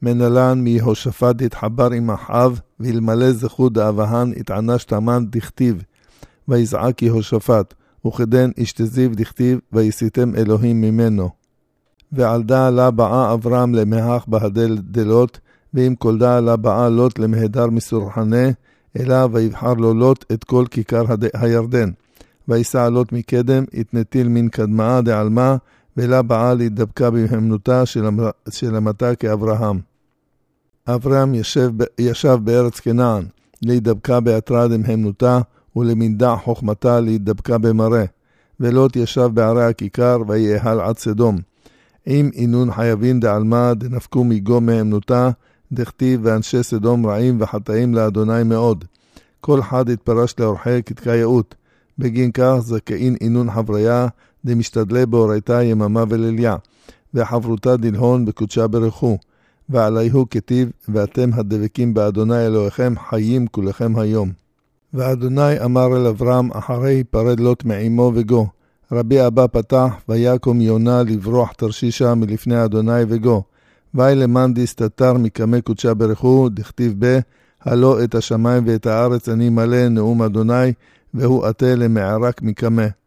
מנלן מיהושפט התחבר עם אחאב, ואלמלא זכות דאבהן התענש תמן דכתיב, ויזעק יהושפט, וכדן אשתזיב דכתיב, ויסיתם אלוהים ממנו. ועלדה לה באה אברהם למהך בהדל דלות, ואם קולדה לה באה לוט למהדר מסורחנה, אלא ויבחר לו לוט את כל כיכר הירדן. ויסע לוט מקדם, התנטיל מן קדמאה דעלמה, ולה באה להידבקה בהמנותה של המתה כאברהם. אברהם ישב בארץ כנען, להידבקה באתרה דמהמנותה, ולמנדע חוכמתה להידבקה במראה. ולוט ישב בערי הכיכר, ויהל עד סדום. עם אינון חייבים דעלמה, דנפקו מגו מהמנותה, דכתיב ואנשי סדום רעים וחטאים לאדוני מאוד. כל חד התפרש לאורחי כתקייאות. בגין כך זכאין אינון חבריה, דמשתדלי באורייתה יממה וליליה. וחברותה דלהון בקודשה ברכו. ועליהו כתיב, ואתם הדבקים באדוני אלוהיכם חיים כולכם היום. ואדוני אמר אל אברהם, אחרי היפרד לוט מעמו וגו. רבי אבא פתח, ויקום יונה לברוח תרשישה מלפני אדוני וגו. ואי למאן דסתתר מקמא קודשה ברכו, דכתיב בה, הלא את השמיים ואת הארץ אני מלא נאום אדוני, והוא עתה למערק מקמא.